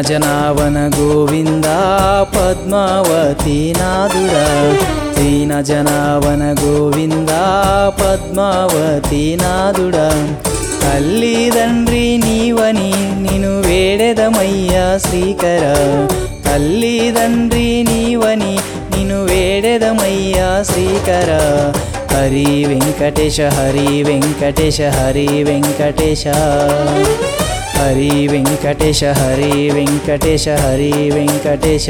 దీనజనావన గోవిందా పద్మావతి నాదుడా దీనజనావన గోవిందా పద్మావతి నాదుడా తల్లిదండ్రి నీవని నిను వేడెదమయ్యా శ్రీకర తల్లిదండ్రి నీవని నిను వేడెదమయ్యా శ్రీకర హరి వెంకటేశ హరి వెంకటేశ హరి వెంకటేశ హరి వెంకటేశ హరి వెంకటేశ హరి వెంకటేశ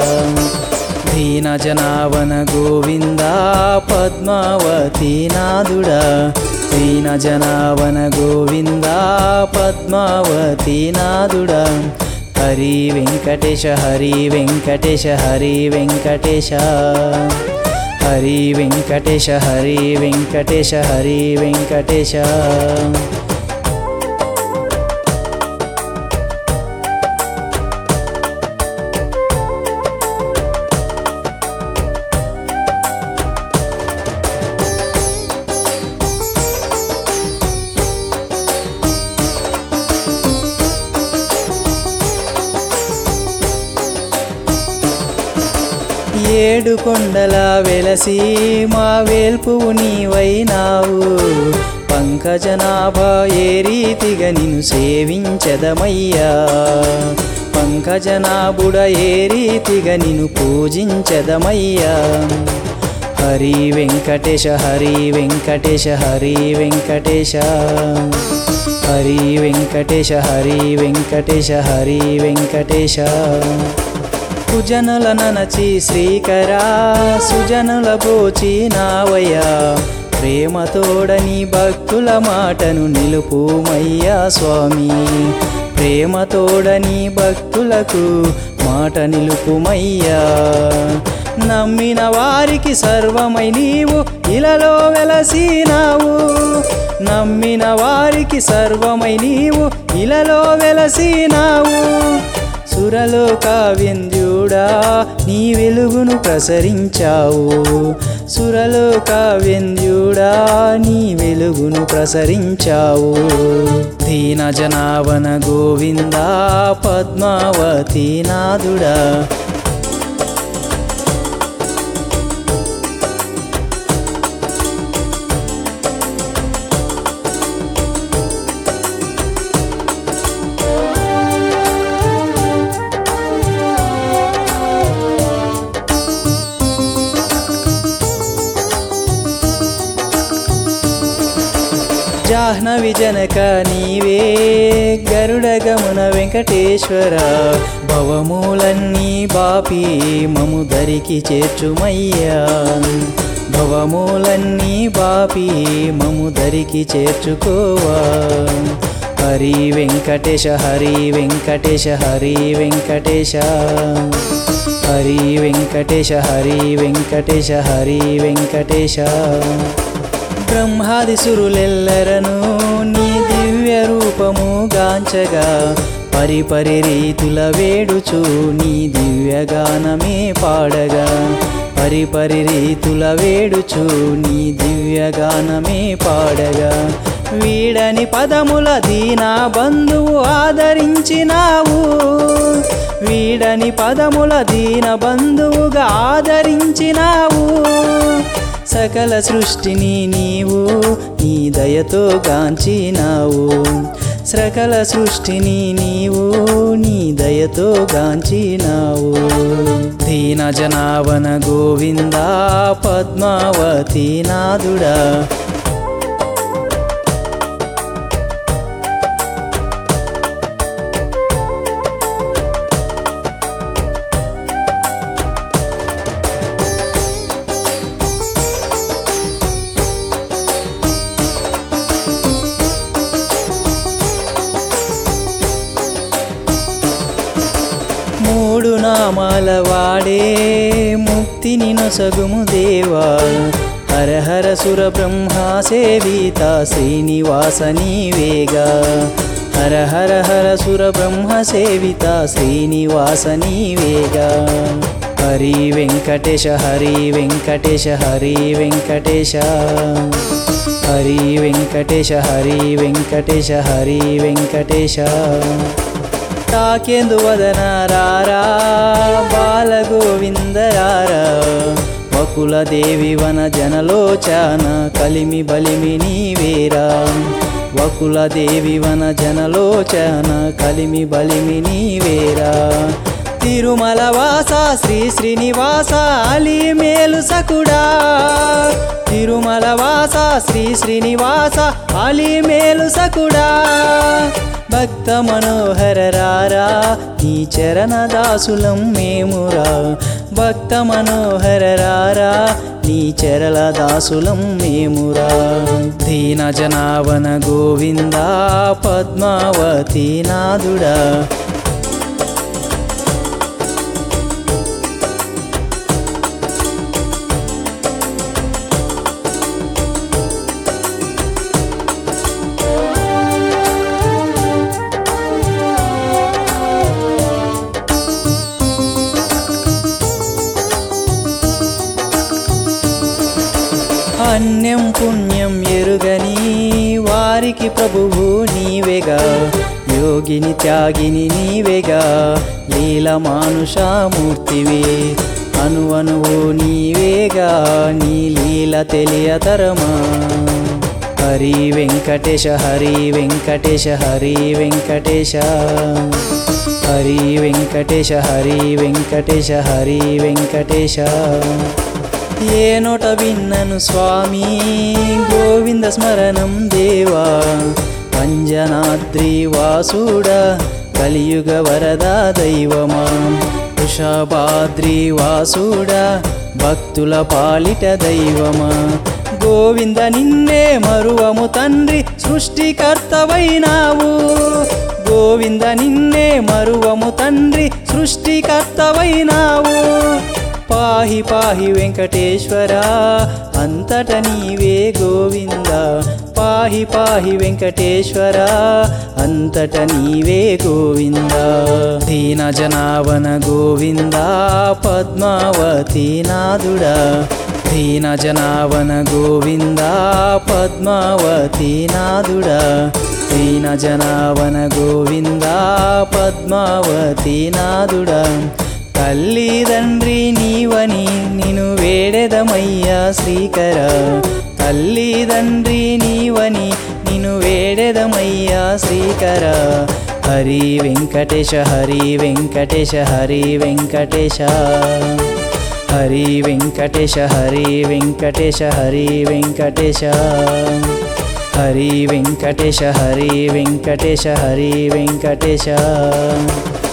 దీనజనావన గోవిందా పద్మావతి నాదుడా దీనజనావన గోవిందా పద్మావతి నాదుడా హరి వెంకటేశ హరి వెంకటేశ హరి వెంకటేశ హరి వెంకటేశ హరి వెంకటేశ హరి వెంకటేశ ఏడు కొండల వెలసి మా వేల్పువు నీవైనావు పంకజనాభా ఏ రీతిగా నిన్ను సేవించదమయ్యా పంకజనాభుడ ఏ రీతిగా నిన్ను పూజించదమయ్యా హరి వెంకటేశ హరి వెంకటేశ హరి వెంకటేశ హరి వెంకటేశ హరి వెంకటేశ హరి వెంకటేశ సుజనుల ననచి శ్రీకరా సుజనుల బోచి నావయ్యా ప్రేమతోడని భక్తుల మాటను నిలుపుమయ్యా స్వామి ప్రేమతోడని భక్తులకు మాట నిలుపుమయ్యా నమ్మిన వారికి సర్వమై నీవు ఇలలో వెలసినావు నమ్మిన వారికి సర్వమై నీవు ఇలలో వెలసినావు సురలోక వెంద్యుడా నీ వెలుగును ప్రసరించావు సురలోక వెంద్యుడా నీ వెలుగును ప్రసరించావు దీనజనావన గోవిందా పద్మావతి నాదుడా జాహ్నవి జనక నీవే గరుడగమున వెంకటేశ్వర భవమూలన్నీ బాపి మము దరికి చేర్చుమయ్యా భవమూలన్నీ బాపి మము దరికి చేర్చుకోవా హరి వెంకటేశ హరి వెంకటేశ హరి వెంకటేశ హరి వెంకటేశ హరి వెంకటేశ హరి వెంకటేశ బ్రహ్మాది సురులెల్లరను నీ దివ్య రూపము గాంచగా పరిపరి రీతుల వేడుచు నీ దివ్యగానమే పాడగా పరిపరి రీతుల వేడుచు నీ దివ్యగానమే పాడగా వీడని పదముల దీనా బంధువు ఆదరించినావు వీడని పదముల దీన బంధువుగా ఆదరించినావు సకల సృష్టిని నీవు నీ దయతో గాంచినావు సకల సృష్టిని నీవు నీ దయతో గాంచినావు దీనజనావన గోవిందా పద్మావతి నాదుడా మూడు నామాల వాడే ముక్తిని నొసగుము దేవా హర హర సుర బ్రహ్మ సేవిత శ్రీనివాస నీవేగా హర హర హర సుర బ్రహ్మ సేవిత శ్రీనివాస నీవేగా హరి వెంకటేశ హరి వెంకటేశ హరి వెంకటేశ హరి వెంకటేశ హరి వెంకటేశ హరి వెంకటేశ తాకేందు వదన రారా బాలగోవింద రారా వకులదేవి వన జనలోచన కలిమి బలిమి నీవేరా వకులదేవి వన జనలోచన కలిమి బలిమి నీవేరా తిరుమల వాస శ్రీ శ్రీనివాస అలి మేలు సకుడా తిరుమల వాస శ్రీ శ్రీనివాస అలి మేలు సకుడా భక్త మనోహర రారా నీ చరణ దాసులం మేమురా భక్త మనోహర రారా నీ చరల దాసులం మేమురా దీన జనావన గోవింద పద్మావతి నాదుడా అన్యం పుణ్యం ఎరుగని వారికి ప్రభువు నీవేగా యోగిని త్యాగిని నీవేగా లీల మానుషామూర్తివి అణువణువు నీవేగా నీ లీల తెలియతరమా హరి వెంకటేశ హరి వెంకటేశ హరి వెంకటేశ హరి వెంకటేశ హరి వెంకటేశ హరి వెంకటేశ ఏ నోట విన్నను స్వామి గోవింద స్మరణం దేవా అంజనాద్రి వాసుడా కలియుగ వరదా దైవమా వృషభాద్రి వాసుడా భక్తుల పాలిట దైవమా గోవింద నిన్నే మరువము తండ్రి సృష్టికర్తవైనావు గోవింద నిన్నే మరువము తండ్రి సృష్టికర్తవైనావు పాహి పాహి వెంకటేశ్వర అంతట నీవే గోవింద పాహి పాహి వెంకటేశ్వర అంతట నీవే గోవింద దీన జనావన గోవింద పద్మావతి నాదుడా దీన జనావన గోవింద పద్మావతి నాదుడా దీన జనావన గోవింద పద్మావతి నాదుడా తల్లిదండ్రి నీవని నిను వేడెదమయ్యా శ్రీకర తల్లిదండ్రి నీవని నిను వేడెదమయ్యా శ్రీకర హరి వెంకటేశ హరి వెంకటేశ హరి వెంకటేశ హరి వెంకటేశ హరి వెంకటేశ హరి వెంకటేశ హరి వెంకటేశ హరి వెంకటేశ హరి వెంకటేశ